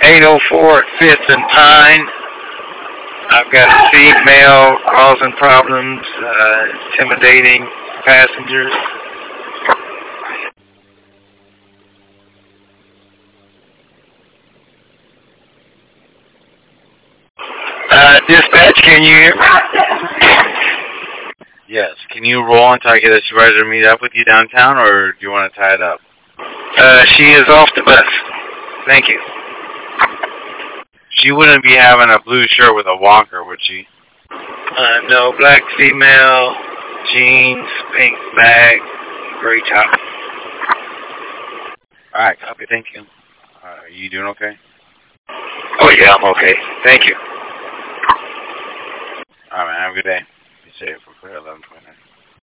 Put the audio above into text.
804 at 5th and Pine. I've got a female causing problems, intimidating passengers. Dispatch, can you hear me? Yes. Can you roll until I get a supervisor to meet up with you downtown, or do you want to tie it up? She is off the bus. Thank you. She wouldn't be having a blue shirt with a walker, would she? No, black female, jeans, pink bag, gray top. Alright, copy, thank you. Are you doing okay? Oh yeah, I'm okay. Thank you. Alright, man, have a good day. Be safe. We're clear 11:29.